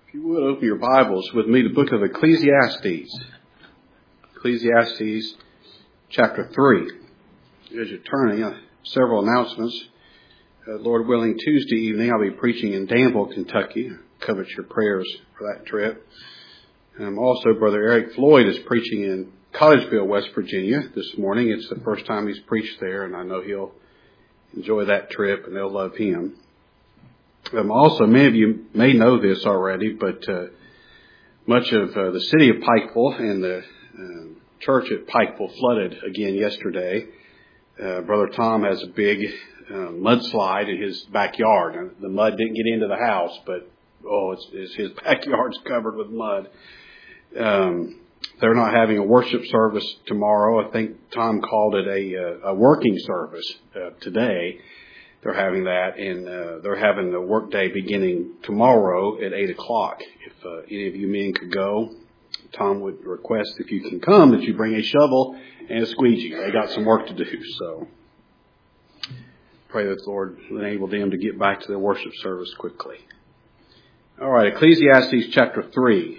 If you would, open your Bibles with me to the book of Ecclesiastes. Ecclesiastes chapter 3. As you're turning, several announcements. Lord willing, Tuesday evening I'll be preaching in Danville, Kentucky. Covet your prayers for that trip. Also, Brother Eric Floyd is preaching in Collegeville, West Virginia this morning. It's the first time he's preached there, and I know he'll enjoy that trip and they'll love him. Also, many of you may know this already, but much of the city of Pikeville and the church at Pikeville flooded again yesterday. Brother Tom has a big mudslide in his backyard. Now, the mud didn't get into the house, but his backyard's covered with mud. They're not having a worship service tomorrow. I think Tom called it a working service today. They're having that, and they're having the work day beginning tomorrow at 8 o'clock. If any of you men could go, Tom would request, if you can come, that you bring a shovel and a squeegee. They got some work to do, so pray that the Lord will enable them to get back to their worship service quickly. All right, Ecclesiastes chapter 3.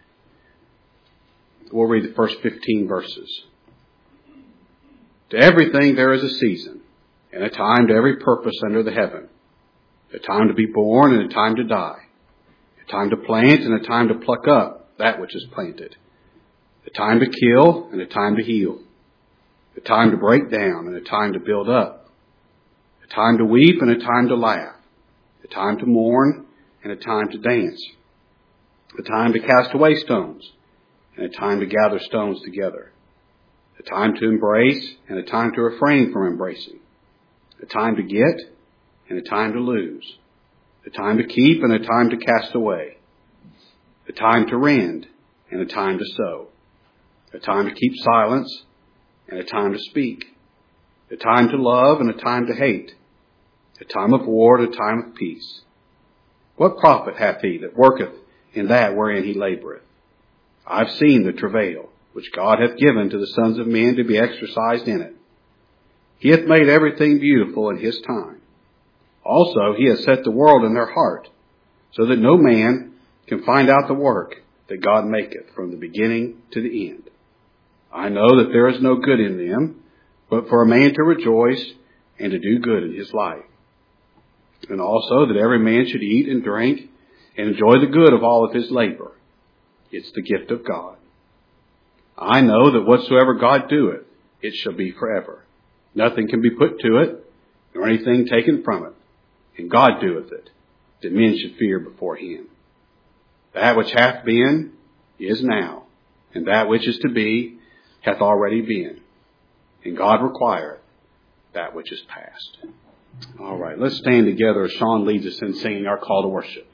We'll read the first 15 verses. To everything there is a season, and a time to every purpose under the heaven, a time to be born and a time to die, a time to plant and a time to pluck up that which is planted, a time to kill and a time to heal, a time to break down and a time to build up, a time to weep and a time to laugh, a time to mourn and a time to dance, a time to cast away stones and a time to gather stones together, a time to embrace and a time to refrain from embracing, a time to get and a time to lose, a time to keep and a time to cast away, a time to rend and a time to sow, a time to keep silence and a time to speak, a time to love and a time to hate, a time of war and a time of peace. What profit hath he that worketh in that wherein he laboureth? I've seen the travail which God hath given to the sons of men to be exercised in it. He hath made everything beautiful in his time. Also, he hath set the world in their heart, so that no man can find out the work that God maketh from the beginning to the end. I know that there is no good in them, but for a man to rejoice and to do good in his life. And also that every man should eat and drink and enjoy the good of all of his labor. It's the gift of God. I know that whatsoever God doeth, it shall be forever. Nothing can be put to it, nor anything taken from it. And God doeth it, that men should fear before him. That which hath been is now, and that which is to be hath already been. And God requireth that which is past. All right, let's stand together as Sean leads us in singing our call to worship.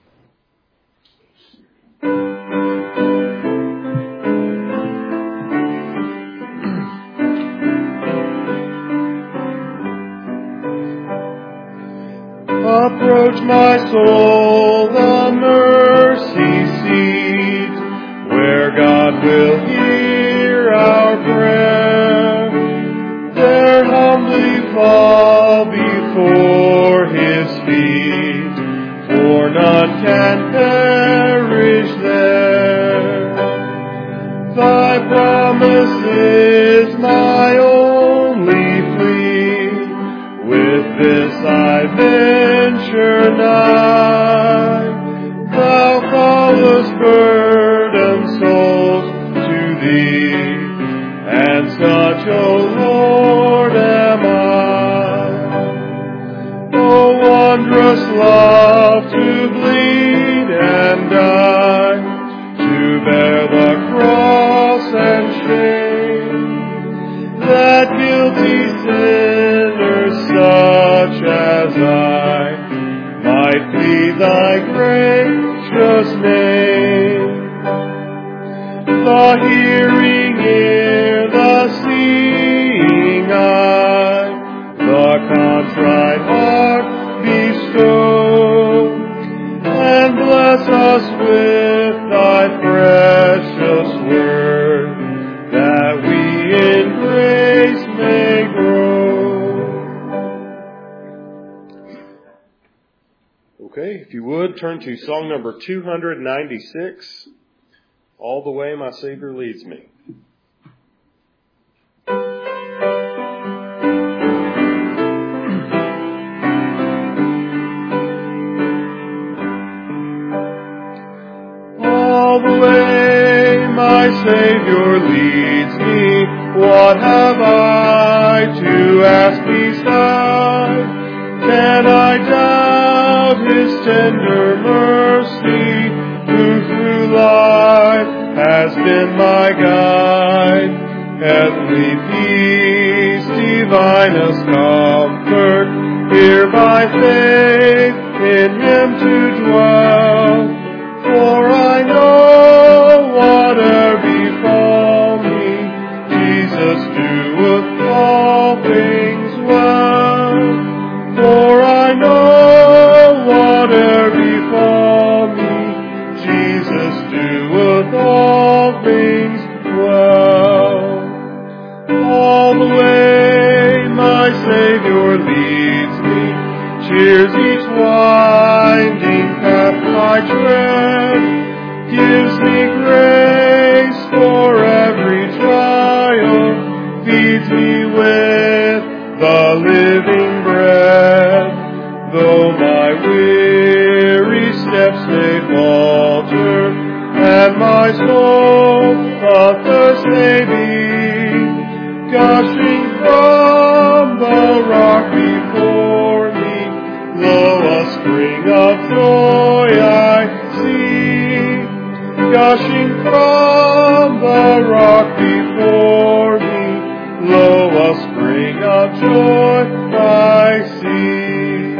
Approach my soul, the mercy seat, where God will hear our prayer. There humbly fall before his feet, for none can perish there. Thy promise is my only plea, with this I venture nigh. Thou callest burdened souls to thee, and such, O Lord, am I. O wondrous love to bleed and die, to bear the cross and shame, that guilty sinners such as I might plead thy gracious name. The hearing ear, the seeing eye, the contrite heart bestow, and bless us with thy precious word, that we in grace may grow. Okay, if you would, would, turn to song number 296, All the Way My Savior Leads Me. All the way my Savior leads me, what have I to ask beside? Can I doubt His tender mercy, who through life has been my guide? Heavenly peace, divinest comfort, here by faith in Him to dwell. For I know whate'er befall me, Jesus doeth all things well. For I know whate'er befall me, Jesus doeth all things well. All the way my Savior leads me, cheers each winding path I tread, gives me grace for every trial, feeds me with the living bread. Though my weary steps may falter, and my soul athirst may be, gushing from the rock before me, lo, a spring of joy I see. Gushing from the rock before me, lo, a spring of joy I see.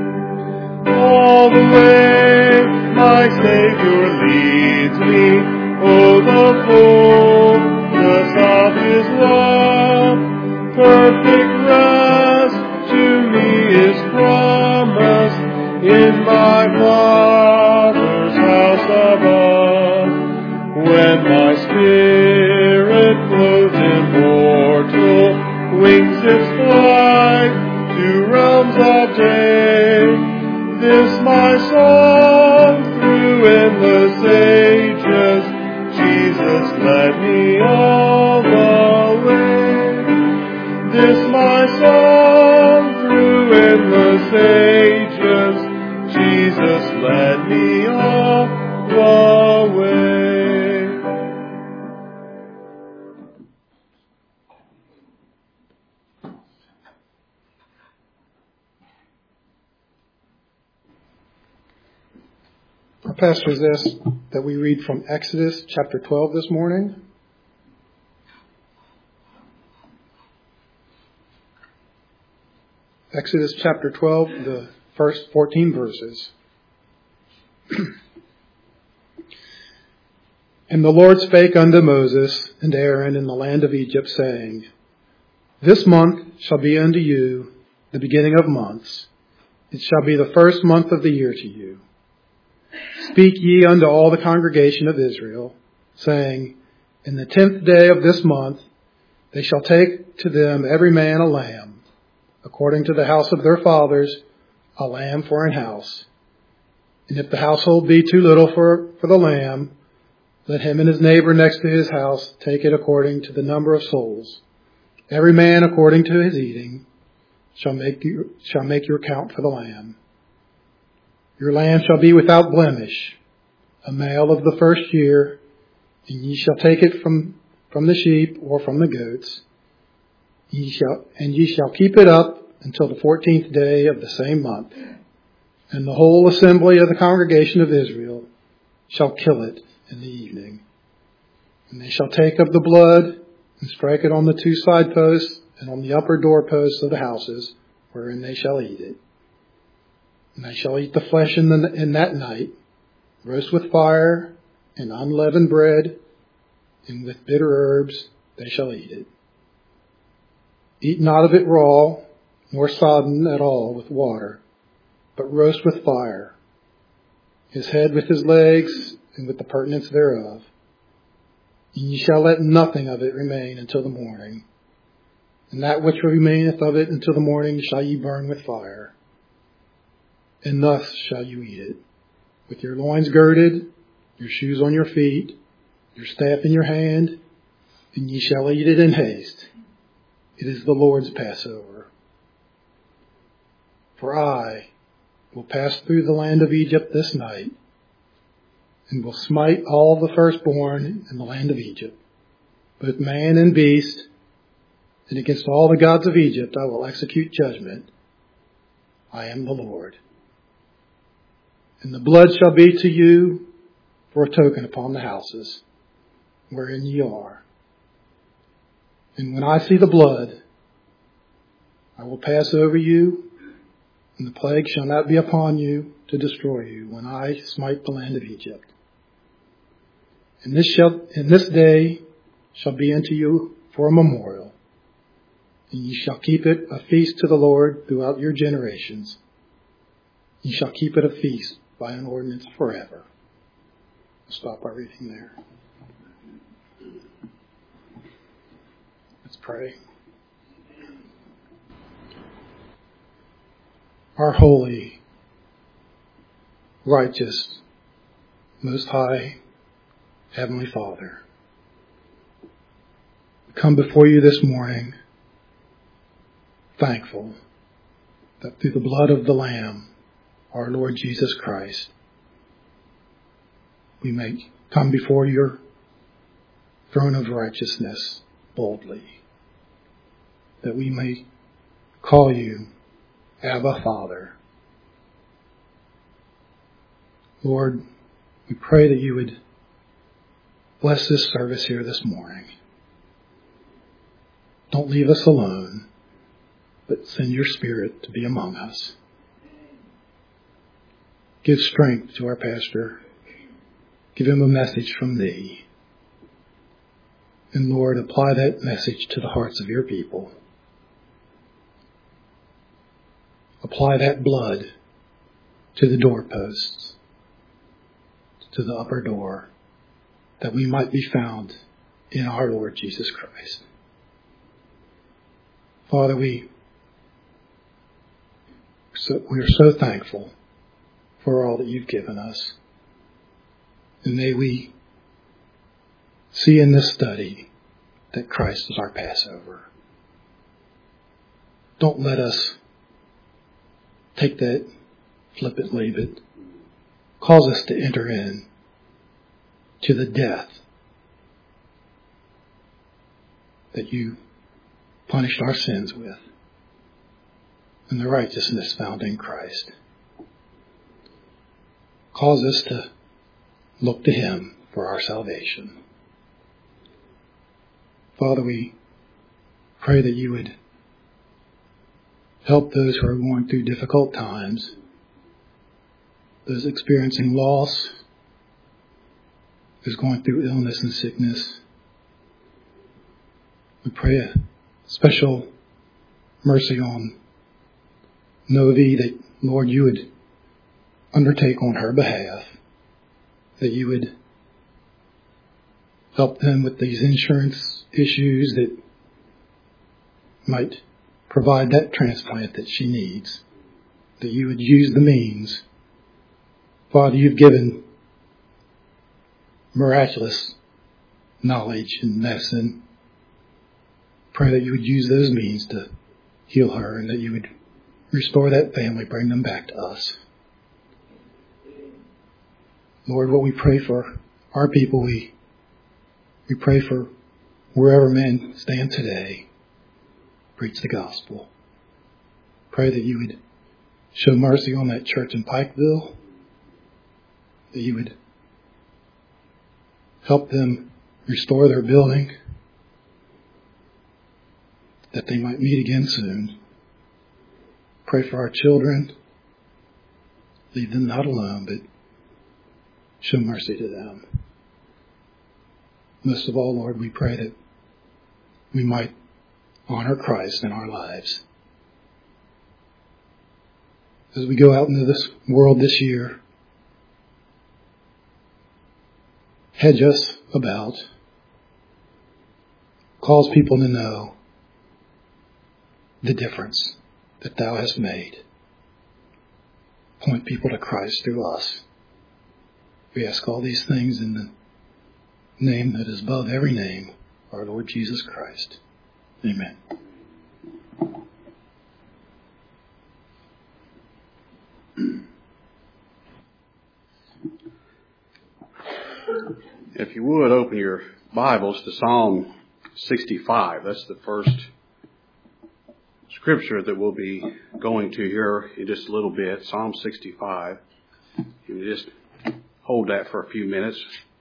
All the way my Savior leads me, oh, the fullness of His love, perfect rest to me is promised in my Father's house above. When my spirit clothed immortal wings its flight to realms of day, this my song through endless ages, Jesus led me all the way. This my song through endless ages, Jesus led me all the way. Our pastor has asked that we read from Exodus chapter 12 this morning. Exodus chapter 12, the first 14 verses. And the Lord spake unto Moses and Aaron in the land of Egypt, saying, This month shall be unto you the beginning of months. It shall be the first month of the year to you. Speak ye unto all the congregation of Israel, saying, In the 10th day of this month they shall take to them every man a lamb, according to the house of their fathers, a lamb for an house. And if the household be too little for the lamb, let him and his neighbor next to his house take it according to the number of souls. Every man according to his eating shall make your count for the lamb. Your lamb shall be without blemish, a male of the first year, and ye shall take it from the sheep or from the goats. Ye shall keep it up until the 14th day of the same month. And the whole assembly of the congregation of Israel shall kill it in the evening. And they shall take of the blood and strike it on the two side posts and on the upper doorposts of the houses, wherein they shall eat it. And they shall eat the flesh in that night, roast with fire and unleavened bread, and with bitter herbs they shall eat it. Eat not of it raw, nor sodden at all with water, but roast with fire, his head with his legs, and with the purtenance thereof. And ye shall let nothing of it remain until the morning. And that which remaineth of it until the morning shall ye burn with fire. And thus shall you eat it. with your loins girded, your shoes on your feet, your staff in your hand, and ye shall eat it in haste. It is the Lord's Passover. For I will pass through the land of Egypt this night, and will smite all the firstborn in the land of Egypt, both man and beast, and against all the gods of Egypt I will execute judgment. I am the Lord. And the blood shall be to you for a token upon the houses wherein ye are. And when I see the blood, I will pass over you, and the plague shall not be upon you to destroy you when I smite the land of Egypt. And this day shall be unto you for a memorial, and ye shall keep it a feast to the Lord throughout your generations. Ye shall keep it a feast by an ordinance forever. I'll stop our reading there. Let's pray. Our holy, righteous, most high, Heavenly Father, we come before you this morning thankful that through the blood of the Lamb, our Lord Jesus Christ, we may come before your throne of righteousness boldly, that we may call you Abba, Father. Lord, we pray that you would bless this service here this morning. Don't leave us alone, but send your Spirit to be among us. Give strength to our pastor. Give him a message from thee. And Lord, apply that message to the hearts of your people. Apply that blood to the doorposts, to the upper door, that we might be found in our Lord Jesus Christ. Father, we are so thankful for all that you've given us. And may we see in this study that Christ is our Passover. Don't let us take that flippantly, but cause us to enter in to the death that you punished our sins with, and the righteousness found in Christ. Cause us to look to him for our salvation. Father, we pray that you would help those who are going through difficult times, those experiencing loss, those going through illness and sickness. We pray a special mercy on Novi, that, Lord, you would undertake on her behalf, that you would help them with these insurance issues that might provide that transplant that she needs, that you would use the means. Father, you've given miraculous knowledge and medicine. Pray that you would use those means to heal her, and that you would restore that family, bring them back to us. Lord, what we pray for our people, we pray for wherever men stand today. Preach the gospel. Pray that you would show mercy on that church in Pikeville, that you would help them restore their building, that they might meet again soon. Pray for our children. Leave them not alone, but show mercy to them. Most of all, Lord, we pray that we might honor Christ in our lives. As we go out into this world this year, hedge us about. Cause people to know the difference that thou hast made. Point people to Christ through us. We ask all these things in the name that is above every name, our Lord Jesus Christ. Amen. If you would, open your Bibles to Psalm 65. That's the first scripture that we'll be going to here in just a little bit. Psalm 65. You just hold that for a few minutes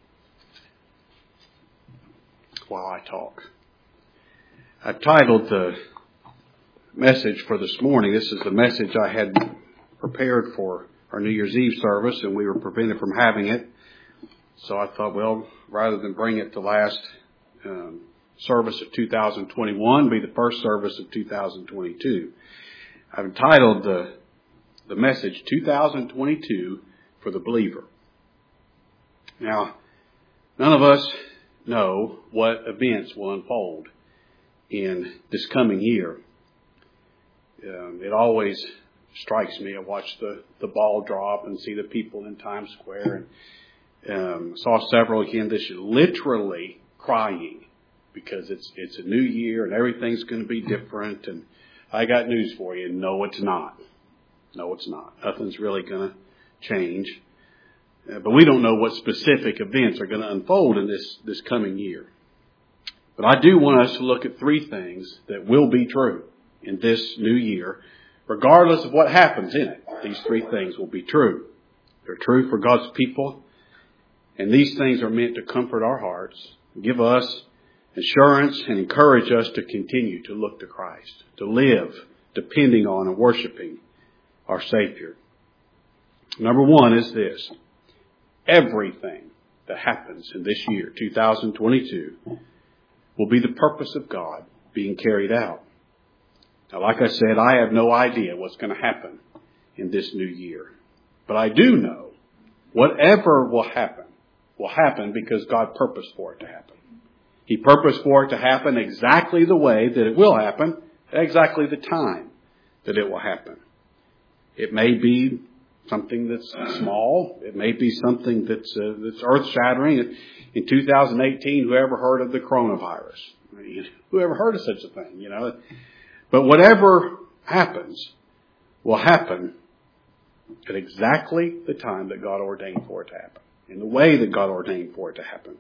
while I talk. I've titled the message for this morning. This is the message I had prepared for our New Year's Eve service, and we were prevented from having it. So I thought, well, rather than bring it to last service of 2021, be the first service of 2022. I've entitled the message 2022 for the believer. Now, none of us know what events will unfold in this coming year. It always strikes me. I watch the ball drop and see the people in Times Square, and saw several again this year literally crying because it's a new year and everything's going to be different. And I got news for you. No, it's not. No, it's not. Nothing's really going to change. But we don't know what specific events are going to unfold in this coming year. But I do want us to look at three things that will be true in this new year, regardless of what happens in it. These three things will be true. They're true for God's people. And these things are meant to comfort our hearts, give us assurance, and encourage us to continue to look to Christ, to live depending on and worshiping our Savior. Number one is this. Everything that happens in this year, 2022, will be the purpose of God being carried out. Now, like I said, I have no idea what's going to happen in this new year. But I do know whatever will happen because God purposed for it to happen. He purposed for it to happen exactly the way that it will happen, at exactly the time that it will happen. It may be something that's small. It may be something that's earth-shattering. In 2018, whoever heard of the coronavirus? Whoever heard of such a thing, But whatever happens will happen at exactly the time that God ordained for it to happen, in the way that God ordained for it to happen.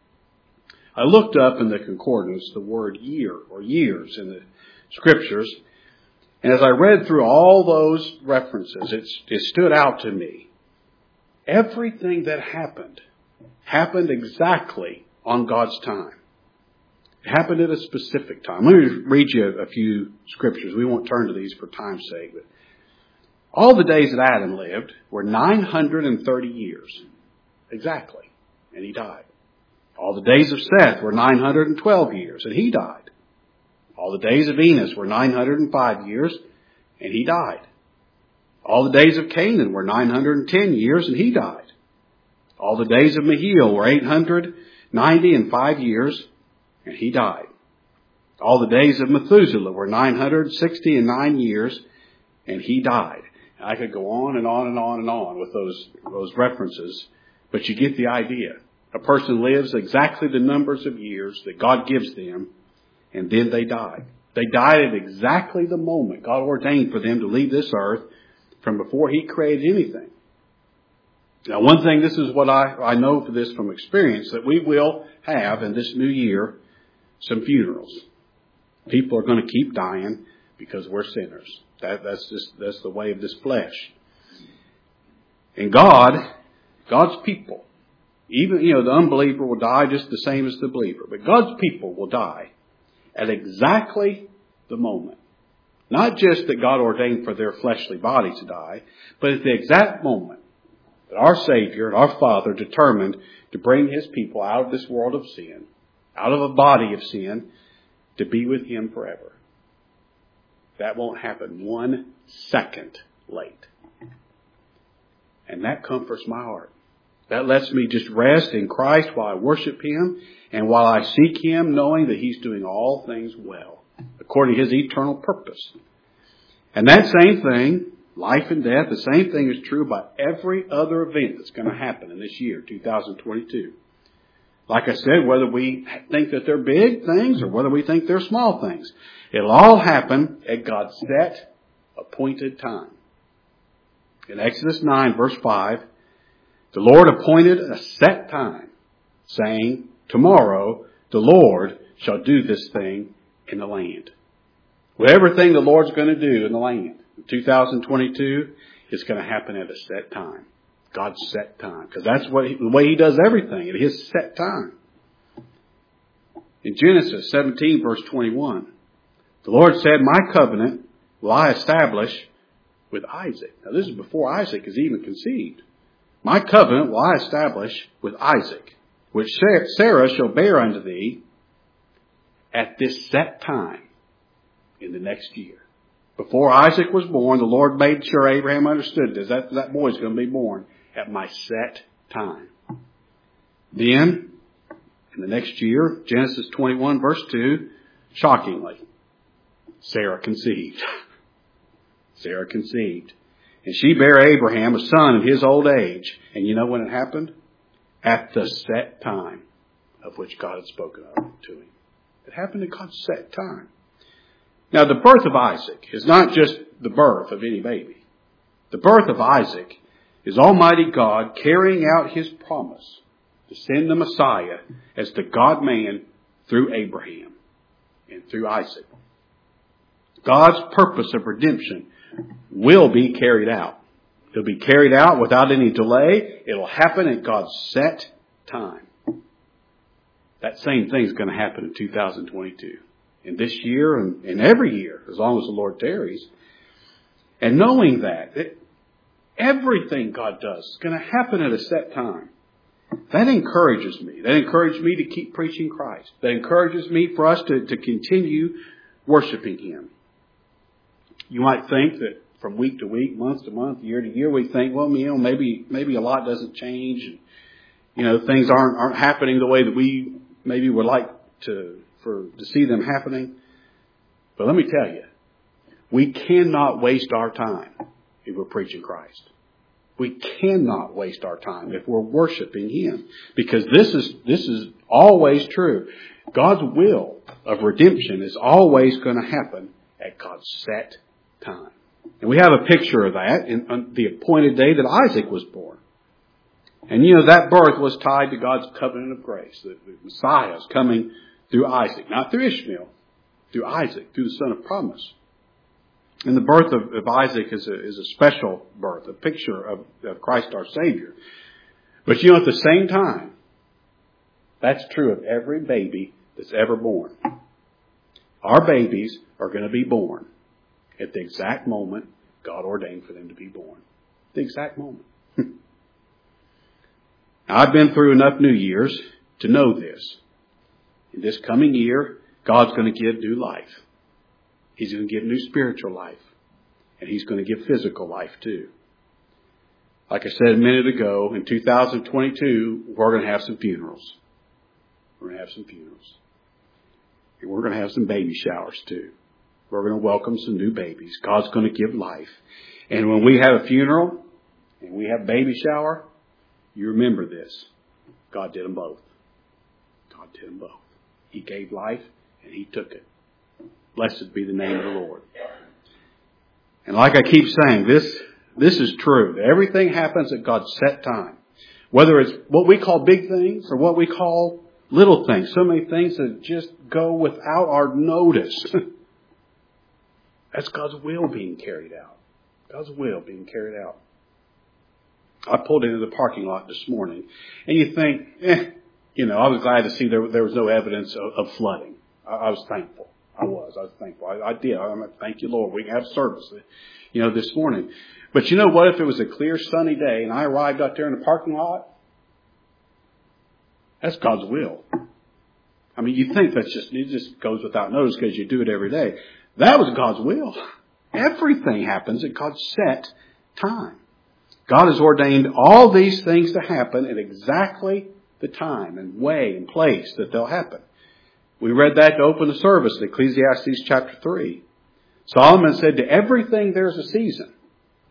I looked up in the concordance the word year or years in the scriptures, and as I read through all those references, it stood out to me. Everything that happened exactly on God's time. It happened at a specific time. Let me read you a few scriptures. We won't turn to these for time's sake, but all the days that Adam lived were 930 years. Exactly. And he died. All the days of Seth were 912 years, and he died. All the days of Enos were 905 years, and he died. All the days of Canaan were 910 years, and he died. All the days of Mahil were 895 years, and he died. All the days of Methuselah were 969 years, and he died. And I could go on and on and on and on with those references, but you get the idea. A person lives exactly the numbers of years that God gives them, and then they die. They died at exactly the moment God ordained for them to leave this earth from before He created anything. Now, one thing, this is what I know for this from experience, that we will have in this new year some funerals. People are going to keep dying because we're sinners. That's the way of this flesh. And God's people, even, the unbeliever will die just the same as the believer. But God's people will die at exactly the moment. Not just that God ordained for their fleshly body to die, but at the exact moment that our Savior and our Father determined to bring His people out of this world of sin, out of a body of sin, to be with Him forever. That won't happen 1 second late. And that comforts my heart. That lets me just rest in Christ while I worship Him and while I seek Him, knowing that He's doing all things well, according to His eternal purpose. And that same thing life and death. The same thing is true about every other event that's going to happen in this year, 2022. Like I said, whether we think that they're big things or whether we think they're small things, it'll all happen at God's set, appointed time. In Exodus 9, verse 5, the Lord appointed a set time, saying, tomorrow the Lord shall do this thing in the land. Whatever thing the Lord's going to do in the land in 2022 is going to happen at a set time. God's set time. Because that's the way He does everything, at His set time. In Genesis 17, verse 21, the Lord said, my covenant will I establish with Isaac. Now this is before Isaac is even conceived. My covenant will I establish with Isaac, which Sarah shall bear unto thee at this set time in the next year. Before Isaac was born, the Lord made sure Abraham understood this. That boy's going to be born at my set time. Then, in the next year, Genesis 21, verse 2, shockingly, Sarah conceived. Sarah conceived. And she bare Abraham a son in his old age. And you know when it happened? At the set time of which God had spoken of to him. It happened at God's set time. Now, the birth of Isaac is not just the birth of any baby. The birth of Isaac is Almighty God carrying out His promise to send the Messiah as the God-man through Abraham and through Isaac. God's purpose of redemption will be carried out. It'll be carried out without any delay. It'll happen at God's set time. That same thing is going to happen in 2022. In this year and every year, as long as the Lord tarries. And knowing that everything God does is going to happen at a set time, that encourages me. That encourages me to keep preaching Christ. That encourages me for us to continue worshiping Him. You might think that from week to week, month to month, year to year, we think, well, maybe a lot doesn't change. And, things aren't happening the way that we maybe would like to see them happening. But let me tell you, we cannot waste our time if we're preaching Christ. We cannot waste our time if we're worshiping Him. Because this is always true. God's will of redemption is always going to happen at God's set time. And we have a picture of that on the appointed day that Isaac was born. And that birth was tied to God's covenant of grace. The Messiah is coming through Isaac, not through Ishmael, through Isaac, through the son of promise. And the birth of Isaac is a special birth, a picture of Christ our Savior. But at the same time, that's true of every baby that's ever born. Our babies are going to be born at the exact moment God ordained for them to be born. The exact moment. Now, I've been through enough New Years to know this. In this coming year, God's going to give new life. He's going to give new spiritual life. And He's going to give physical life too. Like I said a minute ago, in 2022, we're going to have some funerals. We're going to have some funerals. And we're going to have some baby showers too. We're going to welcome some new babies. God's going to give life. And when we have a funeral and we have baby shower, you remember this. God did them both. God did them both. He gave life and He took it. Blessed be the name of the Lord. And like I keep saying, this is true. Everything happens at God's set time. Whether it's what we call big things or what we call little things. So many things that just go without our notice. That's God's will being carried out. God's will being carried out. I pulled into the parking lot this morning and you think, I was glad to see there was no evidence of flooding. I was thankful. I was thankful. I did. Thank you, Lord. We can have service, this morning. But you know what? If it was a clear, sunny day and I arrived out there in the parking lot, that's God's will. I mean, you think it just goes without notice because you do it every day. That was God's will. Everything happens at God's set time. God has ordained all these things to happen at exactly the time and way and place that they'll happen. We read that to open the service in Ecclesiastes chapter 3. Solomon said, to everything there's a season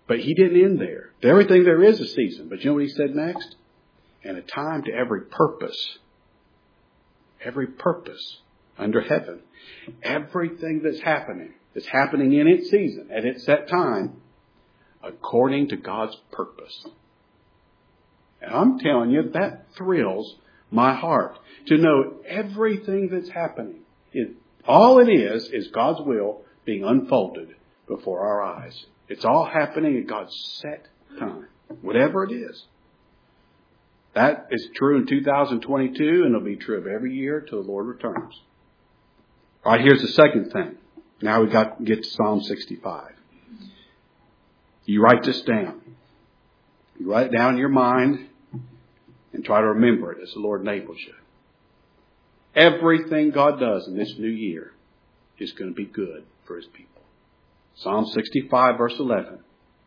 But he didn't end there. To everything there is a season. But you know what he said next? And a time to every purpose. Every purpose under heaven. Everything that's happening in its season, at its set time, according to God's purpose. And I'm telling you, that thrills my heart to know everything that's happening. All it is God's will being unfolded before our eyes. It's all happening at God's set time, whatever it is. That is true in 2022, and it'll be true of every year till the Lord returns. All right, here's the second thing. Now we've got to get to Psalm 65. You write this down. You write it down in your mind and try to remember it as the Lord enables you. Everything God does in this new year is going to be good for His people. Psalm 65, verse 11.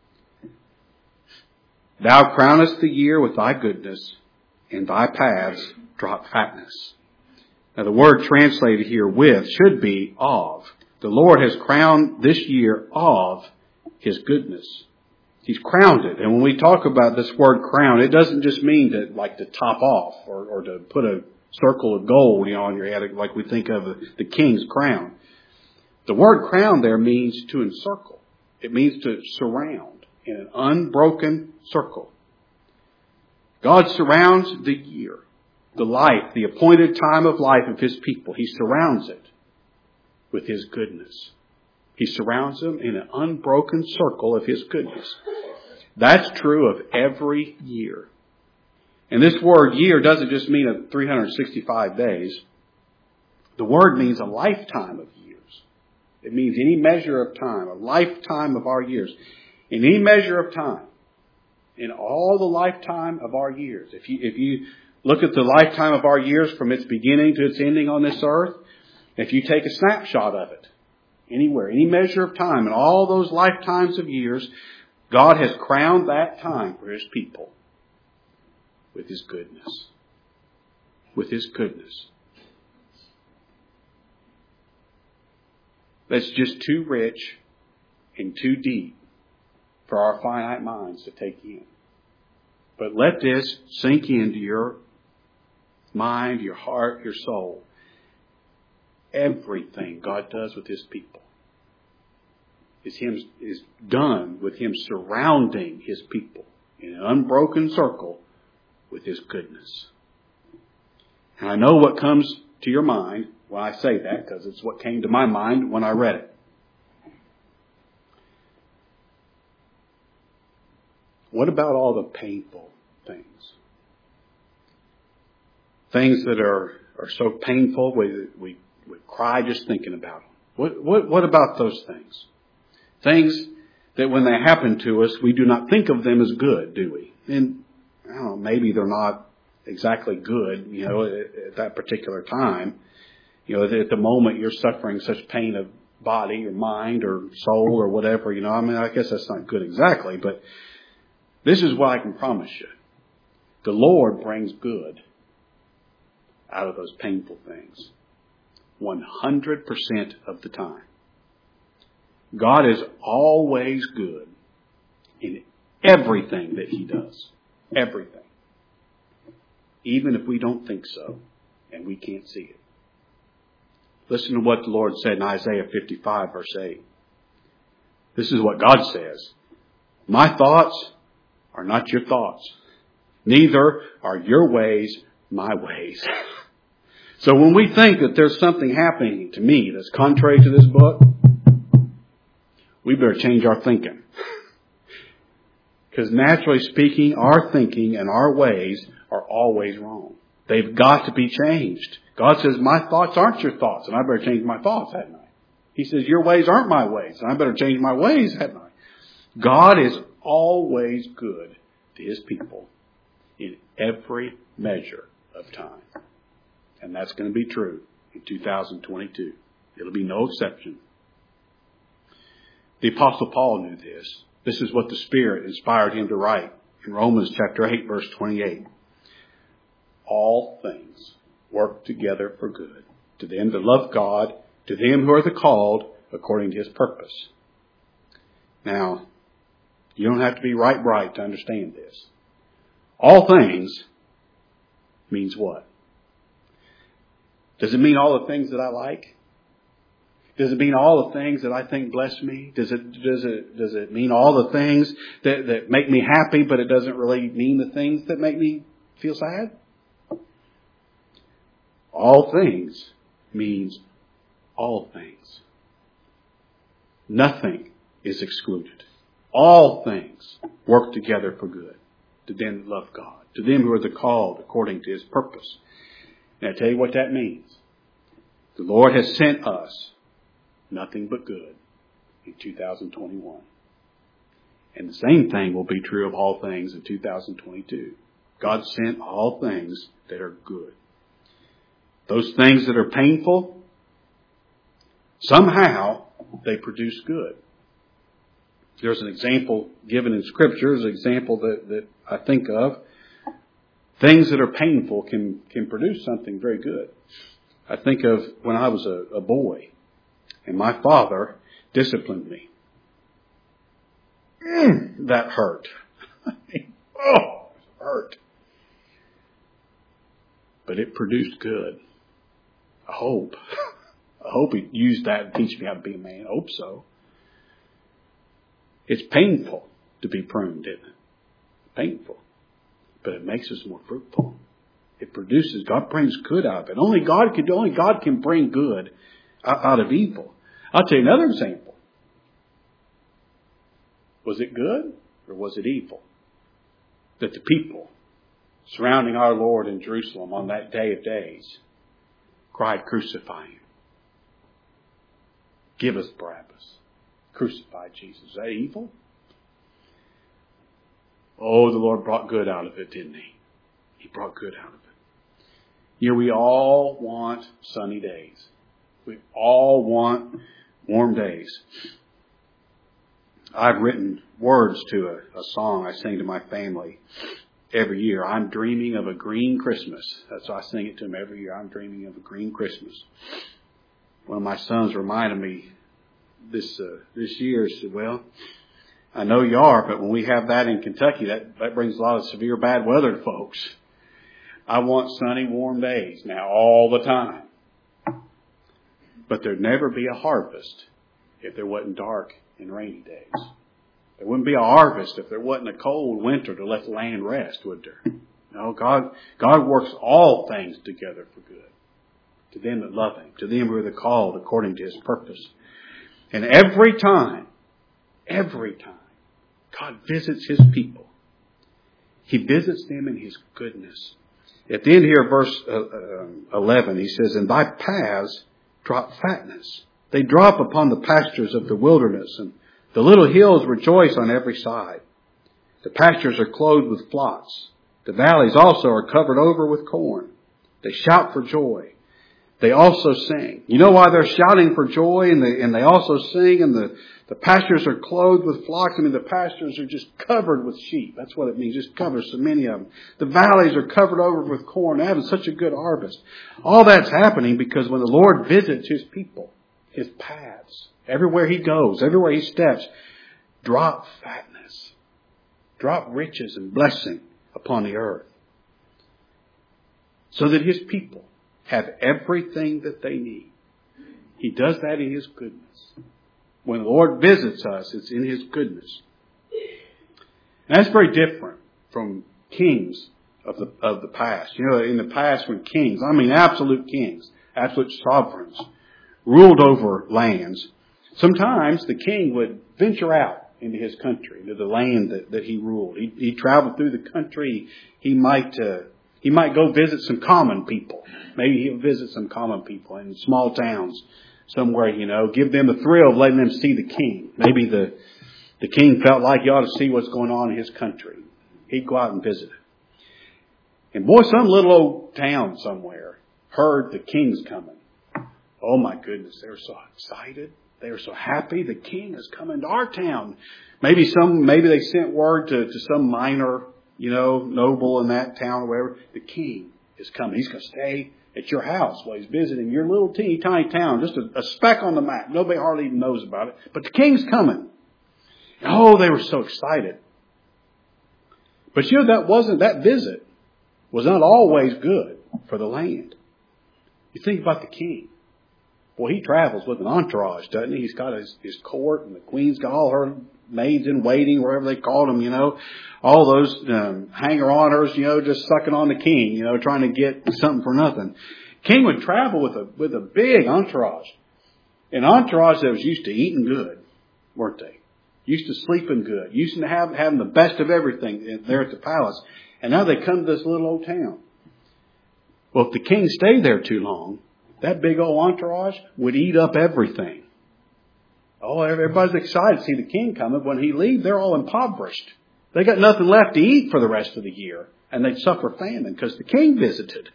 Thou crownest the year with thy goodness, and thy paths drop fatness. Now the word translated here with should be of. The Lord has crowned this year of His goodness. He's crowned it. And when we talk about this word crown, it doesn't just mean to top off or to put a circle of gold, on your head, like we think of the king's crown. The word crown there means to encircle. It means to surround in an unbroken circle. God surrounds the year, the life, the appointed time of life of His people. He surrounds it with His goodness. He surrounds them in an unbroken circle of His goodness. That's true of every year. And this word year doesn't just mean 365 days. The word means a lifetime of years. It means any measure of time, a lifetime of our years. In any measure of time, in all the lifetime of our years. If you look at the lifetime of our years from its beginning to its ending on this earth, if you take a snapshot of it, anywhere, any measure of time, in all those lifetimes of years, God has crowned that time for His people with His goodness. With His goodness. That's just too rich and too deep for our finite minds to take in. But let this sink into your mind, your heart, your soul. Everything God does with His people is done with Him surrounding His people in an unbroken circle with His goodness. And I know what comes to your mind when I say that, because it's what came to my mind when I read it. What about all the painful things? Things that are so painful we cry just thinking about them. What about those things? Things that when they happen to us, we do not think of them as good, do we? And I don't know, maybe they're not exactly good, at that particular time. At the moment you're suffering such pain of body or mind or soul or whatever, I guess that's not good exactly, but this is what I can promise you. The Lord brings good out of those painful things 100% of the time. God is always good in everything that He does. Everything. Even if we don't think so and we can't see it. Listen to what the Lord said in Isaiah 55 verse 8. This is what God says. My thoughts are not your thoughts. Neither are your ways my ways. So when we think that there's something happening to me that's contrary to this book, we better change our thinking. Because naturally speaking, our thinking and our ways are always wrong. They've got to be changed. God says, my thoughts aren't your thoughts, and I better change my thoughts, hadn't I? He says, your ways aren't my ways, and I better change my ways, hadn't I? God is always good to His people in every measure of time. And that's going to be true in 2022. It'll be no exception. The Apostle Paul knew this. This is what the Spirit inspired him to write in Romans chapter 8, verse 28. All things work together for good to them that love God, to them who are the called according to His purpose. Now, You don't have to be right bright to understand this. All things means what? Does it mean all the things that I like? Does it mean all the things that I think bless me? Does it mean all the things that make me happy, but it doesn't really mean the things that make me feel sad? All things means all things. Nothing is excluded. All things work together for good to them that love God, to them who are the called according to His purpose. And I tell you what that means. The Lord has sent us nothing but good in 2021. And the same thing will be true of all things in 2022. God sent all things that are good. Those things that are painful, somehow they produce good. There's an example given in Scripture, there's an example that I think of. Things that are painful can produce something very good. I think of when I was a boy and my father disciplined me. That hurt. Oh, it hurt. But it produced good. I hope. I hope He used that to teach me how to be a man. I hope so. It's painful to be pruned, isn't it? Painful. But it makes us more fruitful. It produces, God brings good out of it. Only God can bring good out of evil. I'll tell you another example. Was it good or was it evil? That the people surrounding our Lord in Jerusalem on that day of days cried, "Crucify Him. Give us Barabbas. Crucify Jesus." Is that evil? Oh, the Lord brought good out of it, didn't He? He brought good out of it. Here we all want sunny days. We all want warm days. I've written words to a song I sing to my family every year. I'm dreaming of a green Christmas. That's why I sing it to them every year. I'm dreaming of a green Christmas. One of my sons reminded me this year, said, "Well, I know you are, but when we have that in Kentucky, that brings a lot of severe bad weather to folks. I want sunny, warm days now all the time. But there'd never be a harvest if there wasn't dark and rainy days. There wouldn't be a harvest if there wasn't a cold winter to let the land rest, would there? No, God works all things together for good to them that love Him, to them who are the called according to His purpose." And every time, God visits His people. He visits them in His goodness. At the end here of verse 11, He says, "And thy paths drop fatness. They drop upon the pastures of the wilderness, and the little hills rejoice on every side. The pastures are clothed with flocks. The valleys also are covered over with corn. They shout for joy. They also sing." You know why they're shouting for joy and they also sing, and the pastures are clothed with flocks? I mean, the pastures are just covered with sheep. That's what it means. Just covers so many of them. The valleys are covered over with corn. They're having such a good harvest. All that's happening because when the Lord visits His people, His paths, everywhere He goes, everywhere He steps, drop fatness, drop riches and blessing upon the earth, so that His people have everything that they need. He does that in His goodness. When the Lord visits us, it's in His goodness. And that's very different from kings of the past. You know, in the past when kings, I mean absolute kings, absolute sovereigns, ruled over lands, sometimes the king would venture out into his country, into the land that he ruled. He traveled through the country. He might go visit some common people. Maybe he'll visit some common people in small towns somewhere, you know, give them the thrill of letting them see the king. Maybe the king felt like he ought to see what's going on in his country. He'd go out and visit it. And boy, some little old town somewhere heard the king's coming. Oh my goodness, they were so excited. They were so happy. The king is coming to our town. Maybe they sent word to some minor, you know, noble in that town or whatever. The king is coming. He's going to stay at your house while he's visiting your little teeny tiny town. Just a speck on the map. Nobody hardly even knows about it. But the king's coming. Oh, they were so excited. But that visit was not always good for the land. You think about the king. Well, he travels with an entourage, doesn't he? He's got his court, and the queen's got all her maids in waiting, wherever they call them, all those hanger-oners, just sucking on the king, trying to get something for nothing. King would travel with a big entourage. An entourage that was used to eating good, weren't they? Used to sleeping good. Used to having the best of everything there at the palace. And now they come to this little old town. Well, if the king stayed there too long, that big old entourage would eat up everything. Oh, everybody's excited to see the king coming. When he leaves, they're all impoverished. They got nothing left to eat for the rest of the year. And they'd suffer famine because the king visited.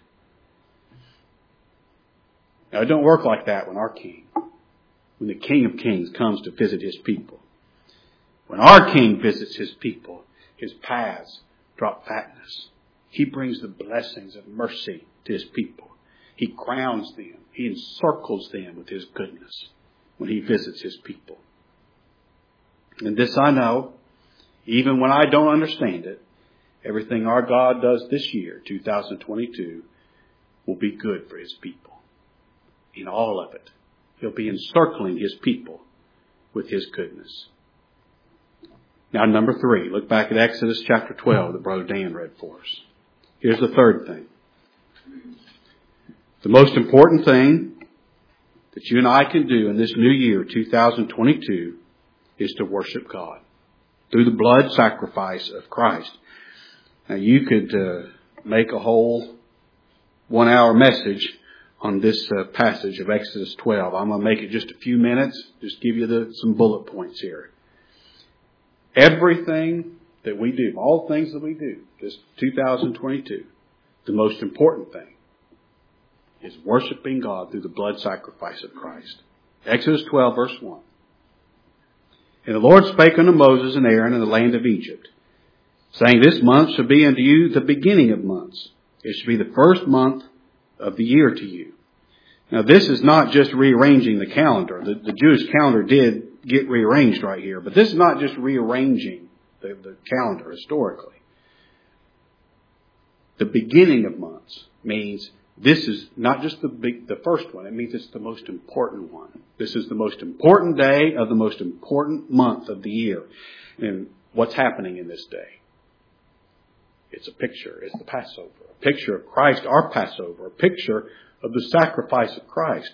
Now, it don't work like that when the King of Kings comes to visit his people. When our King visits his people, his paths drop fatness. He brings the blessings of mercy to his people. He crowns them. He encircles them with his goodness when he visits his people. And this I know, even when I don't understand it, everything our God does this year, 2022, will be good for his people. In all of it. He'll be encircling his people with his goodness. Now, number 3, look back at Exodus chapter 12 that Brother Dan read for us. Here's the third thing. The most important thing that you and I can do in this new year, 2022, is to worship God through the blood sacrifice of Christ. Now, you could make a whole 1-hour message on this passage of Exodus 12. I'm going to make it just a few minutes, just give you some bullet points here. Everything that we do, all things that we do, this 2022, the most important thing is worshiping God through the blood sacrifice of Christ. Exodus 12, verse 1. And the Lord spake unto Moses and Aaron in the land of Egypt, saying, This month shall be unto you the beginning of months. It shall be the first month of the year to you. Now, this is not just rearranging the calendar. The Jewish calendar did get rearranged right here, but this is not just rearranging the calendar historically. The beginning of months means this is not just the first one. It means it's the most important one. This is the most important day of the most important month of the year. And what's happening in this day? It's a picture. It's the Passover. A picture of Christ, our Passover. A picture of the sacrifice of Christ.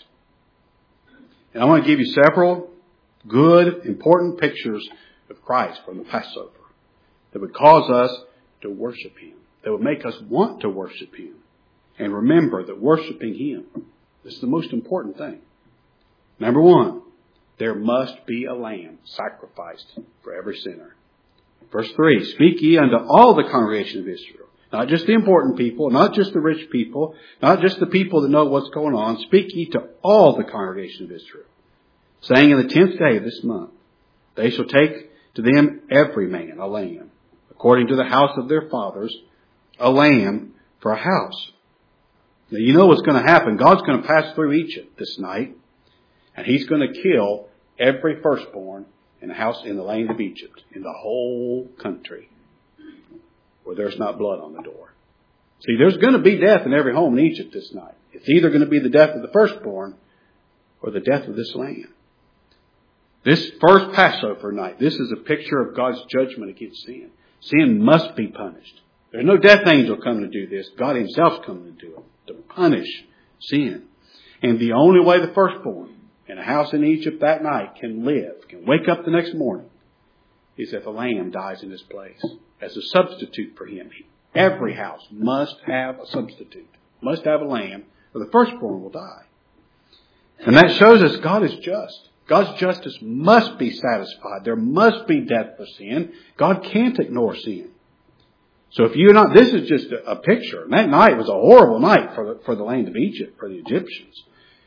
And I want to give you several good, important pictures of Christ from the Passover that would cause us to worship Him. That would make us want to worship Him. And remember that worshiping Him is the most important thing. Number 1, there must be a lamb sacrificed for every sinner. Verse 3, Speak ye unto all the congregation of Israel. Not just the important people, not just the rich people, not just the people that know what's going on. Speak ye to all the congregation of Israel, saying, In the 10th day of this month, they shall take to them every man a lamb, according to the house of their fathers, a lamb for a house. Now, you know what's going to happen. God's going to pass through Egypt this night, and He's going to kill every firstborn in the house in the land of Egypt, in the whole country, where there's not blood on the door. See, there's going to be death in every home in Egypt this night. It's either going to be the death of the firstborn or the death of this lamb. This first Passover night, this is a picture of God's judgment against sin. Sin must be punished. There's no death angel coming to do this. God Himself's coming to do it, to punish sin. And the only way the firstborn in a house in Egypt that night can live, can wake up the next morning, is if a lamb dies in his place as a substitute for him. Every house must have a substitute, must have a lamb, or the firstborn will die. And that shows us God is just. God's justice must be satisfied. There must be death for sin. God can't ignore sin. So if you're not, this is just a picture. And that night was a horrible night for the land of Egypt, for the Egyptians.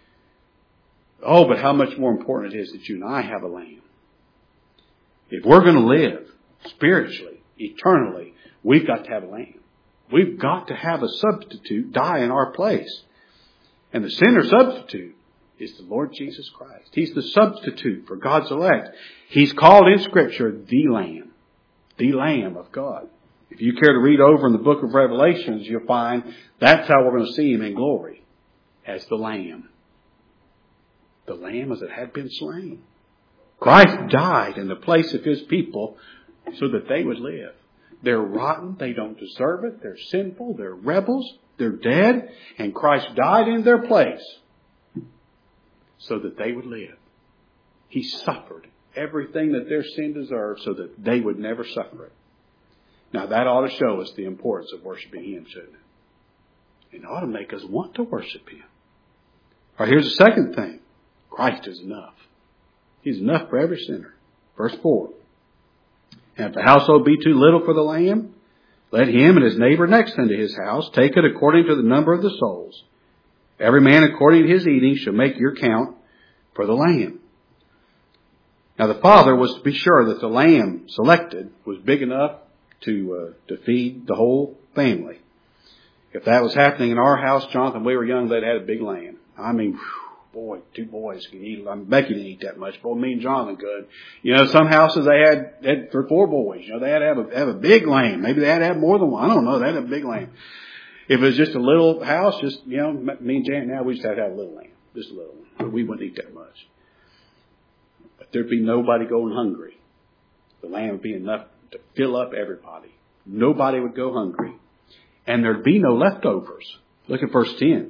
Oh, but how much more important it is that you and I have a lamb. If we're going to live spiritually, eternally, we've got to have a lamb. We've got to have a substitute die in our place. And the sinner substitute is the Lord Jesus Christ. He's the substitute for God's elect. He's called in Scripture the Lamb of God. If you care to read over in the book of Revelations, you'll find that's how we're going to see Him in glory, as the Lamb. The Lamb as it had been slain. Christ died in the place of His people so that they would live. They're rotten. They don't deserve it. They're sinful. They're rebels. They're dead. And Christ died in their place so that they would live. He suffered everything that their sin deserved so that they would never suffer it. Now that ought to show us the importance of worshiping Him, shouldn't it? It ought to make us want to worship Him. All right, here's the second thing. Christ is enough. He's enough for every sinner. Verse 4. And if the household be too little for the lamb, let him and his neighbor next unto his house take it according to the number of the souls. Every man according to his eating shall make your count for the lamb. Now the father was to be sure that the lamb selected was big enough to feed the whole family. If that was happening in our house, Jonathan, when we were young, they'd had a big lamb. I mean, boy, 2 boys could eat. Becky didn't eat that much, but me and Jonathan could. You know, some houses they had 3 or 4 boys. You know, they had to have a big lamb. Maybe they had to have more than one. I don't know. They had a big lamb. If it was just a little house, just, you know, me and Janet now, we just had to have a little lamb. Just a little one. But we wouldn't eat that much. But there'd be nobody going hungry. The lamb would be enough to fill up everybody. Nobody would go hungry. And there'd be no leftovers. Look at verse 10.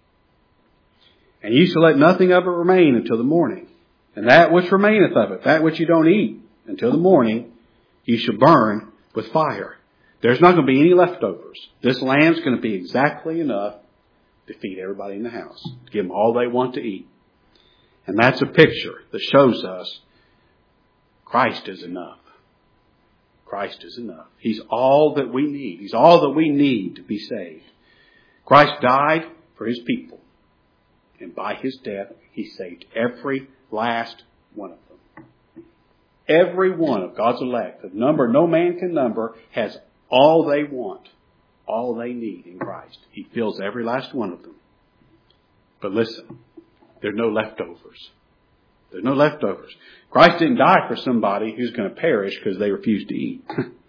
And ye shall let nothing of it remain until the morning. And that which remaineth of it, that which you don't eat until the morning, ye shall burn with fire. There's not going to be any leftovers. This lamb's going to be exactly enough to feed everybody in the house, to give them all they want to eat. And that's a picture that shows us Christ is enough. Christ is enough. He's all that we need. He's all that we need to be saved. Christ died for His people. And by His death, He saved every last one of them. Every one of God's elect, the number no man can number, has all they want, all they need in Christ. He fills every last one of them. But listen, there are no leftovers. There's no leftovers. Christ didn't die for somebody who's going to perish because they refuse to eat.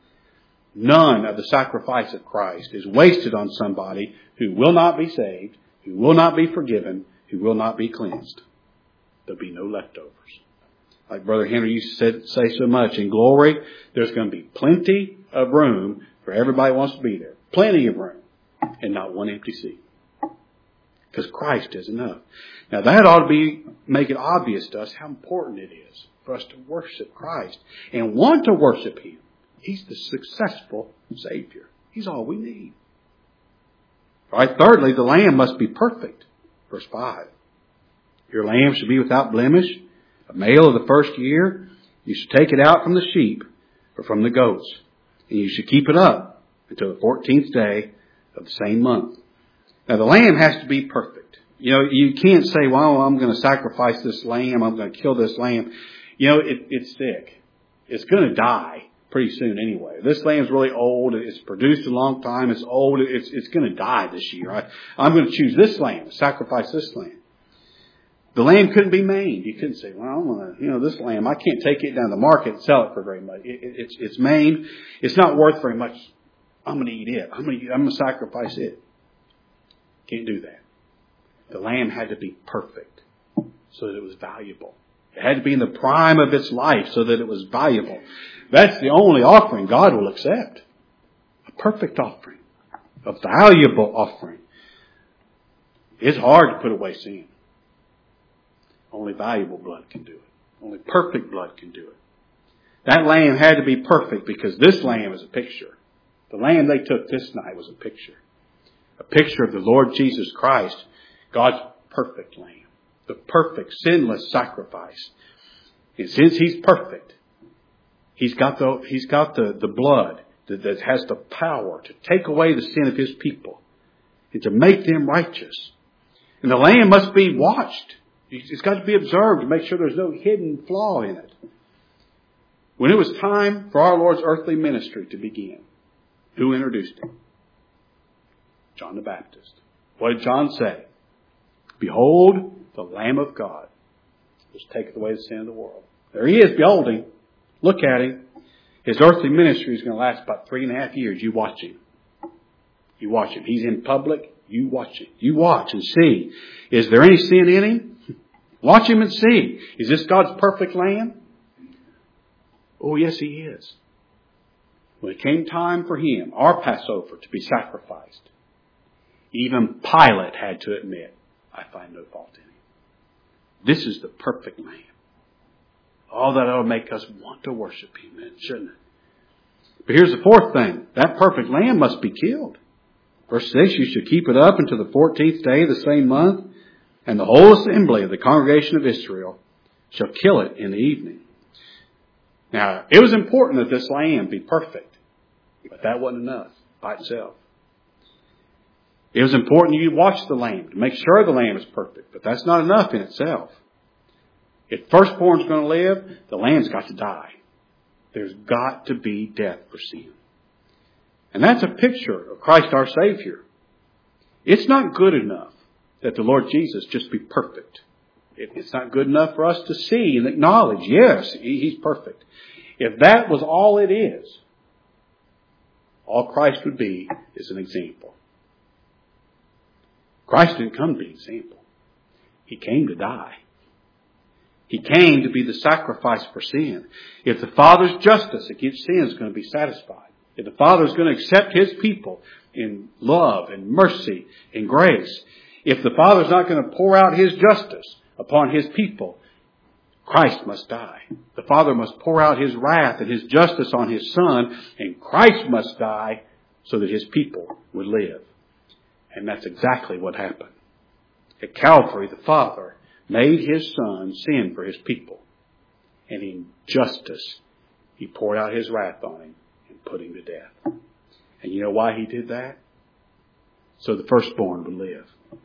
None of the sacrifice of Christ is wasted on somebody who will not be saved, who will not be forgiven, who will not be cleansed. There'll be no leftovers. Like Brother Henry used to say so much, in glory, there's going to be plenty of room for everybody who wants to be there. Plenty of room. And not one empty seat. Because Christ is enough. Now that ought to make it obvious to us how important it is for us to worship Christ and want to worship Him. He's the successful Savior. He's all we need. All right, thirdly, the lamb must be perfect. Verse 5. Your lamb should be without blemish, a male of the first year. You should take it out from the sheep or from the goats, and you should keep it up until the 14th day of the same month. Now the lamb has to be perfect. You know, you can't say, well, I'm going to sacrifice this lamb, I'm going to kill this lamb. You know, it's sick. It's going to die pretty soon anyway. This lamb's really old. It's produced a long time. It's old. It's going to die this year. I'm going to choose this lamb, sacrifice this lamb. The lamb couldn't be maimed. You couldn't say, well, I'm going to, you know, this lamb, I can't take it down to the market and sell it for very much. It's maimed. It's not worth very much. I'm going to eat it. I'm going to sacrifice it. Can't do that. The lamb had to be perfect so that it was valuable. It had to be in the prime of its life so that it was valuable. That's the only offering God will accept. A perfect offering. A valuable offering. It's hard to put away sin. Only valuable blood can do it. Only perfect blood can do it. That lamb had to be perfect because this lamb is a picture. The lamb they took this night was a picture. A picture of the Lord Jesus Christ, God's perfect lamb. The perfect, sinless sacrifice. And since He's perfect, He's got the blood that has the power to take away the sin of His people and to make them righteous. And the lamb must be watched. It's got to be observed to make sure there's no hidden flaw in it. When it was time for our Lord's earthly ministry to begin, who introduced Him? John the Baptist. What did John say? Behold, the Lamb of God, which taketh away the sin of the world. There he is, behold him. Look at him. His earthly ministry is going to last about 3.5 years. You watch him. You watch him. He's in public. You watch him. You watch and see. Is there any sin in him? Watch him and see. Is this God's perfect Lamb? Oh, yes, he is. When it came time for him, our Passover, to be sacrificed, even Pilate had to admit, I find no fault in him. This is the perfect Lamb. All that ought to make us want to worship him, shouldn't it? But here's the fourth thing. That perfect Lamb must be killed. Verse 6, you shall keep it up until the 14th day of the same month, and the whole assembly of the congregation of Israel shall kill it in the evening. Now, it was important that this lamb be perfect, but that wasn't enough by itself. It was important you watch the lamb to make sure the lamb is perfect, but that's not enough in itself. If firstborn's going to live, the lamb's got to die. There's got to be death for sin. And that's a picture of Christ our Savior. It's not good enough that the Lord Jesus just be perfect. It's not good enough for us to see and acknowledge, yes, he's perfect. If that was all it is, all Christ would be is an example. Christ didn't come to be an example. He came to die. He came to be the sacrifice for sin. If the Father's justice against sin is going to be satisfied, if the Father is going to accept His people in love and mercy and grace, if the Father's not going to pour out His justice upon His people, Christ must die. The Father must pour out His wrath and His justice on His Son, and Christ must die so that His people would live. And that's exactly what happened. At Calvary, the Father made His Son sin for His people. And in justice, He poured out His wrath on Him and put Him to death. And you know why He did that? So the firstborn would live.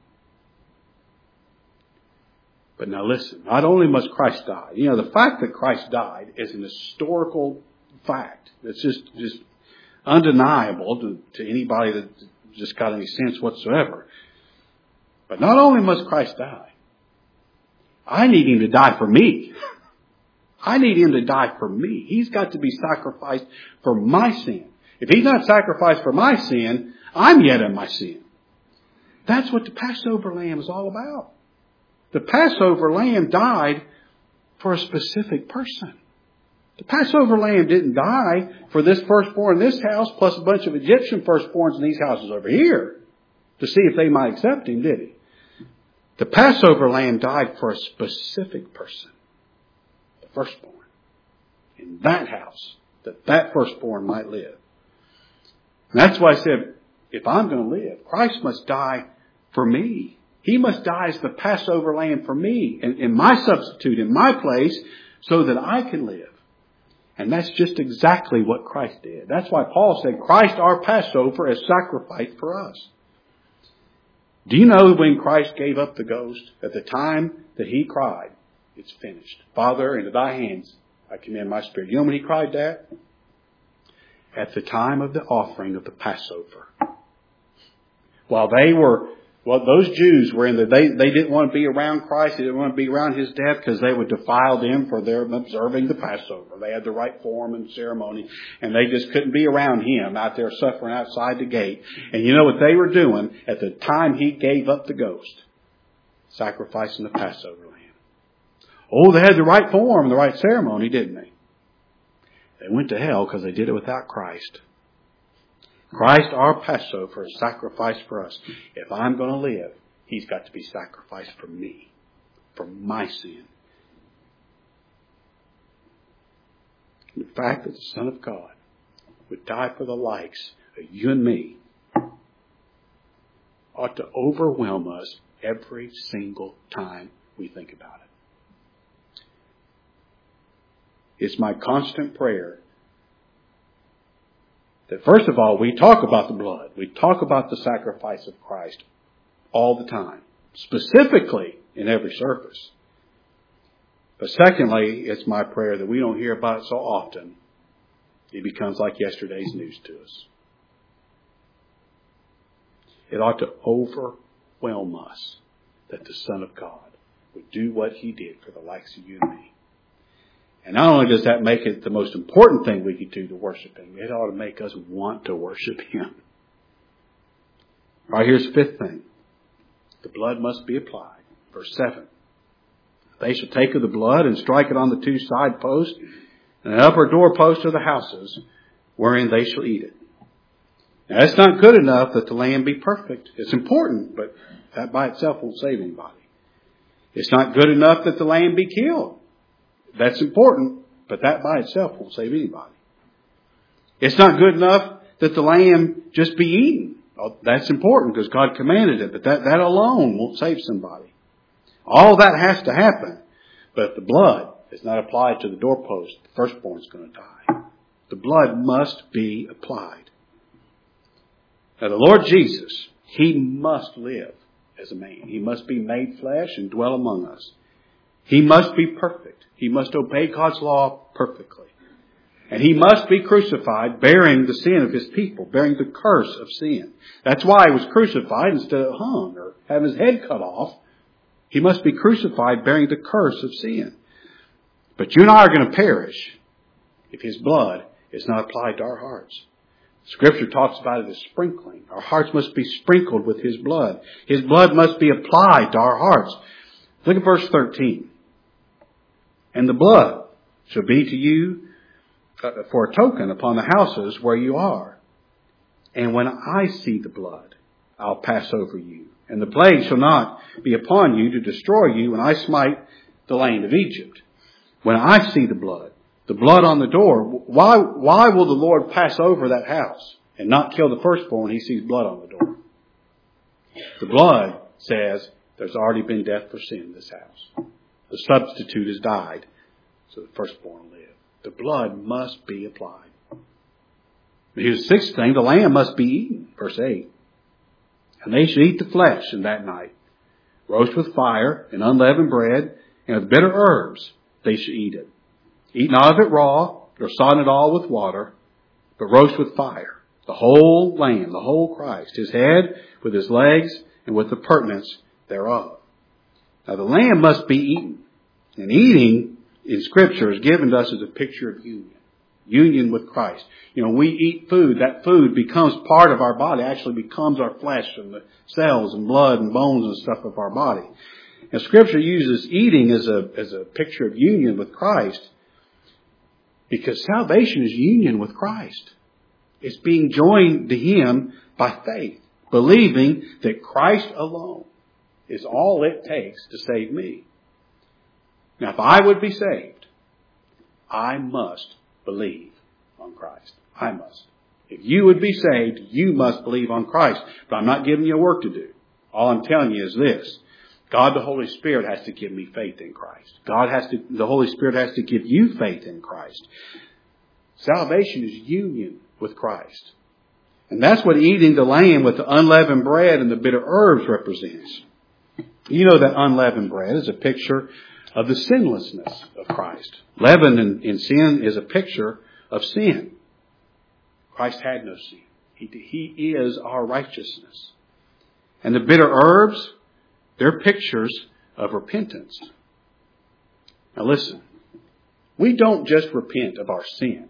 But now listen, not only must Christ die. You know, the fact that Christ died is an historical fact. It's just undeniable to anybody that just got any sense whatsoever. But not only must Christ die, I need Him to die for me. I need Him to die for me. He's got to be sacrificed for my sin. If He's not sacrificed for my sin, I'm yet in my sin. That's what the Passover lamb is all about. The Passover lamb died for a specific person. The Passover lamb didn't die for this firstborn in this house plus a bunch of Egyptian firstborns in these houses over here to see if they might accept Him, did He? The Passover lamb died for a specific person, the firstborn, in that house, that firstborn might live. And that's why I said, if I'm going to live, Christ must die for me. He must die as the Passover lamb for me, in my substitute, in my place, so that I can live. And that's just exactly what Christ did. That's why Paul said, Christ our Passover is sacrificed for us. Do you know when Christ gave up the ghost? At the time that He cried, it's finished. Father, into Thy hands I commend my spirit. You know when He cried that? At the time of the offering of the Passover. While those Jews were they didn't want to be around Christ. They didn't want to be around His death because they would defile them for their observing the Passover. They had the right form and ceremony, and they just couldn't be around Him out there suffering outside the gate. And you know what they were doing at the time He gave up the ghost? Sacrificing the Passover lamb. Oh, they had the right form and the right ceremony, didn't they? They went to hell because they did it without Christ. Christ, our Passover, is sacrificed for us. If I'm going to live, He's got to be sacrificed for me, for my sin. And the fact that the Son of God would die for the likes of you and me ought to overwhelm us every single time we think about it. It's my constant prayer that first of all, we talk about the blood. We talk about the sacrifice of Christ all the time, specifically in every service. But secondly, it's my prayer that we don't hear about it so often, it becomes like yesterday's news to us. It ought to overwhelm us that the Son of God would do what he did for the likes of you and me. And not only does that make it the most important thing we could do to worship him, it ought to make us want to worship him. All right, here's the fifth thing. The blood must be applied. Verse 7. They shall take of the blood and strike it on the two side posts and the upper door posts of the houses wherein they shall eat it. Now, it's not good enough that the lamb be perfect. It's important, but that by itself won't save anybody. It's not good enough that the lamb be killed. That's important, but that by itself won't save anybody. It's not good enough that the lamb just be eaten. Oh, that's important because God commanded it, but that alone won't save somebody. All that has to happen, but if the blood is not applied to the doorpost, the firstborn is going to die. The blood must be applied. Now the Lord Jesus, he must live as a man. He must be made flesh and dwell among us. He must be perfect. He must obey God's law perfectly. And he must be crucified bearing the sin of his people, bearing the curse of sin. That's why he was crucified instead of hung or having his head cut off. He must be crucified bearing the curse of sin. But you and I are going to perish if his blood is not applied to our hearts. Scripture talks about it as sprinkling. Our hearts must be sprinkled with his blood. His blood must be applied to our hearts. Look at verse 13. And the blood shall be to you for a token upon the houses where you are. And when I see the blood, I'll pass over you. And the plague shall not be upon you to destroy you when I smite the land of Egypt. When I see the blood on the door, why will the Lord pass over that house and not kill the firstborn when he sees blood on the door? The blood says there's already been death for sin in this house. The substitute has died, so the firstborn live. The blood must be applied. Here's the sixth thing. The lamb must be eaten. Verse 8. And they shall eat the flesh in that night. Roast with fire and unleavened bread and with bitter herbs they shall eat it. Eat not of it raw, or sodden it all with water, but roast with fire. The whole lamb, the whole Christ, his head with his legs and with the purtenance thereof. Now the lamb must be eaten. And eating in Scripture is given to us as a picture of union. Union with Christ. You know, we eat food. That food becomes part of our body. Actually becomes our flesh and the cells and blood and bones and stuff of our body. And Scripture uses eating as a picture of union with Christ because salvation is union with Christ. It's being joined to him by faith, believing that Christ alone is all it takes to save me. Now, if I would be saved, I must believe on Christ. I must. If you would be saved, you must believe on Christ. But I'm not giving you work to do. All I'm telling you is this. God, the Holy Spirit, has to give me faith in Christ. The Holy Spirit has to give you faith in Christ. Salvation is union with Christ. And that's what eating the lamb with the unleavened bread and the bitter herbs represents. You know that unleavened bread is a picture of the sinlessness of Christ. Leaven in sin is a picture of sin. Christ had no sin. He is our righteousness. And the bitter herbs, they're pictures of repentance. Now listen, we don't just repent of our sin.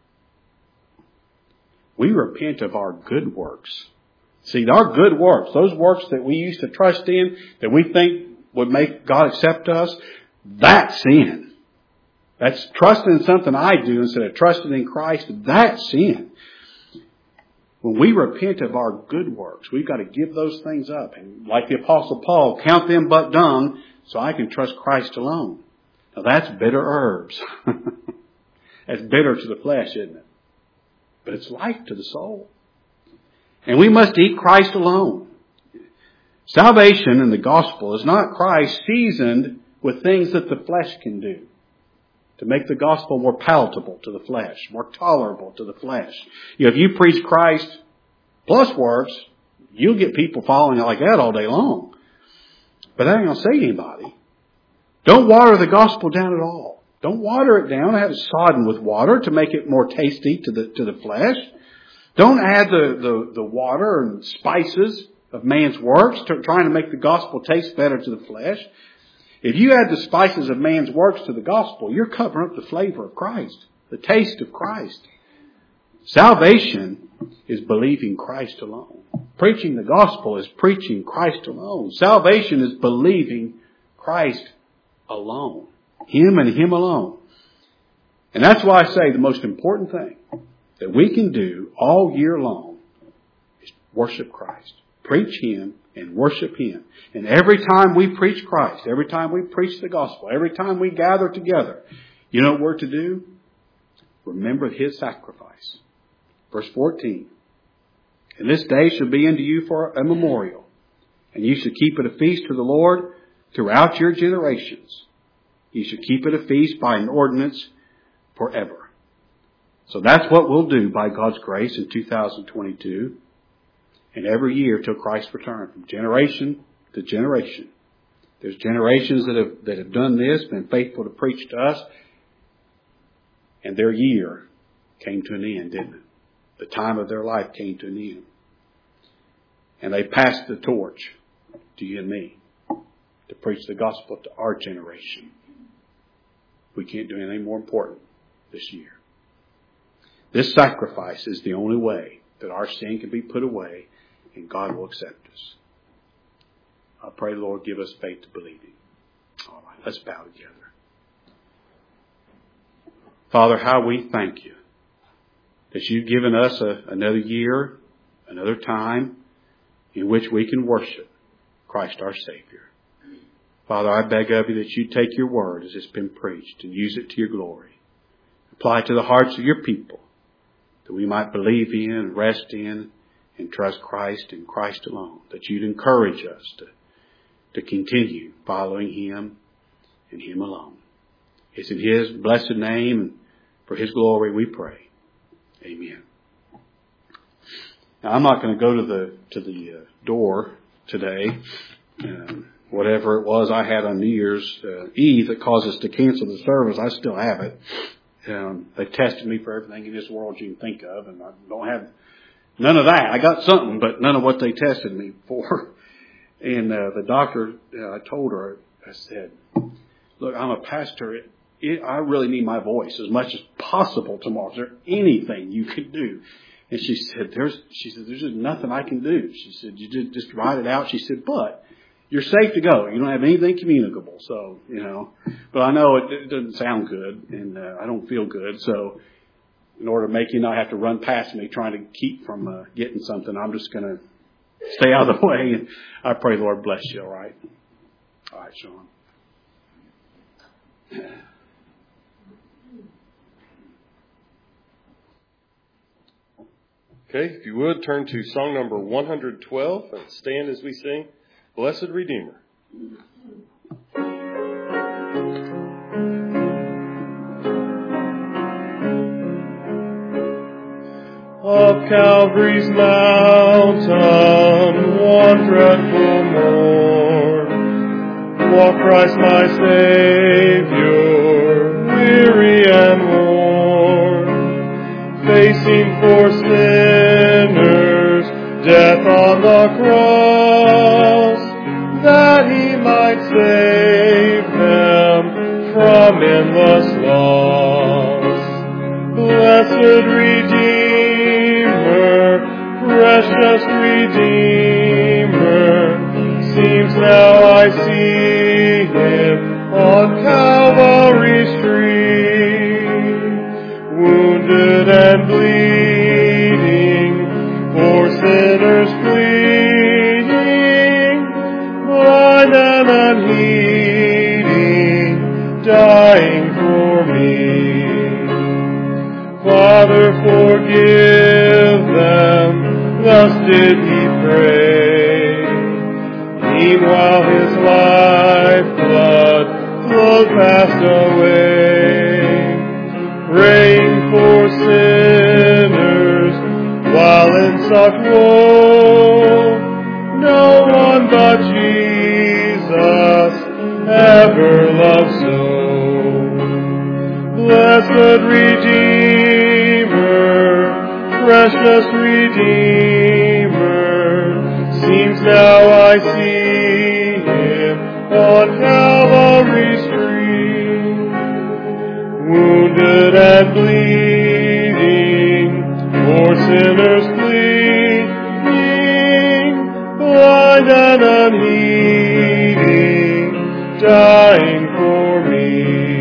We repent of our good works. See, our good works, those works that we used to trust in, that we think would make God accept us, that's sin. That's trusting in something I do instead of trusting in Christ. That's sin. When we repent of our good works, we've got to give those things up. And like the Apostle Paul, count them but dung so I can trust Christ alone. Now that's bitter herbs. That's bitter to the flesh, isn't it? But it's life to the soul. And we must eat Christ alone. Salvation in the gospel is not Christ seasoned with things that the flesh can do to make the gospel more palatable to the flesh, more tolerable to the flesh. You know, if you preach Christ plus works, you'll get people following it like that all day long. But that ain't going to save anybody. Don't water the gospel down at all. Don't water it down. Have it sodden with water to make it more tasty to the flesh. Don't add the water and spices of man's works trying to make the gospel taste better to the flesh. If you add the spices of man's works to the gospel, you're covering up the flavor of Christ, the taste of Christ. Salvation is believing Christ alone. Preaching the gospel is preaching Christ alone. Salvation is believing Christ alone. Him and Him alone. And that's why I say the most important thing that we can do all year long is worship Christ. Preach Him and worship Him. And every time we preach Christ, every time we preach the gospel, every time we gather together, you know what we're to do? Remember His sacrifice. Verse 14. And this day shall be unto you for a memorial, and you shall keep it a feast to the Lord throughout your generations. You shall keep it a feast by an ordinance forever. So that's what we'll do by God's grace in 2022 and every year till Christ's return, from generation to generation. There's generations that have done this, been faithful to preach to us, and their year came to an end, didn't it? The time of their life came to an end. And they passed the torch to you and me to preach the gospel to our generation. We can't do anything more important this year. This sacrifice is the only way that our sin can be put away and God will accept us. I pray, Lord, give us faith to believe Him. All right, let's bow together. Father, how we thank You that You've given us another year, another time in which we can worship Christ our Savior. Father, I beg of You that You take Your word as it's been preached and use it to Your glory. Apply it to the hearts of Your people that we might believe in and rest in and trust Christ and Christ alone. That You'd encourage us to continue following Him and Him alone. It's in His blessed name and for His glory we pray. Amen. Now, I'm not going to go to the door today. Whatever it was I had on New Year's Eve that caused us to cancel the service, I still have it. They've tested me for everything in this world you can think of, and I don't have none of that. I got something, but none of what they tested me for. And the doctor, I told her, I said, look, I'm a pastor. I really need my voice as much as possible tomorrow. Is there anything you can do? And she said, there's just nothing I can do. She said, you just write it out. She said, but you're safe to go. You don't have anything communicable. So, but I know it doesn't sound good and I don't feel good. So in order to make you not have to run past me trying to keep from getting something, I'm just going to stay out of the way. And I pray, Lord, bless you. All right. All right, Sean. Okay, if you would, turn to song number 112 and stand as we sing, Blessed Redeemer. Up Calvary's mountain, one dreadful morn, walked Christ my Savior, weary and worn, facing for sinners, death on the cross, that He might save them from endless loss. Blessed Redeemer, precious Redeemer, seems now I see Him on Calvary's tree, wounded and bleeding, for sinners pleading, blind and unheeding, dying for me. Father, forgive them, thus did He pray. Meanwhile His lifeblood flowed fast away, praying for sinners while in such woe. No one but Jesus ever loved so. Blessed Redeemer, precious Redeemer, seems now I see Him on Calvary. and bleeding, for sinners pleading, blind and unheeding, dying for me.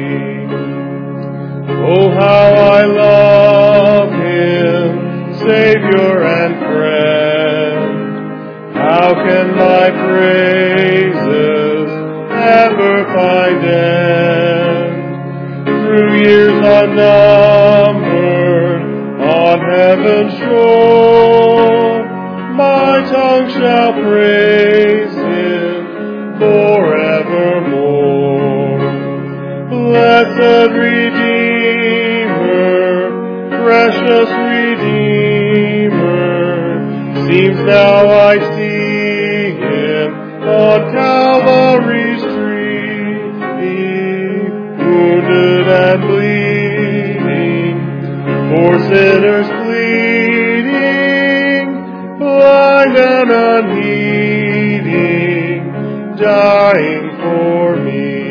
Oh, how I love Him, Savior and friend. How can my praises ever find end? Through years unnumbered, on heaven's shore, my tongue shall praise Him forevermore. Blessed Redeemer, precious Redeemer, seems now I see Him on Calvary's tree, wounded and bleeding, for sinners pleading, blind and unheeding, dying for me.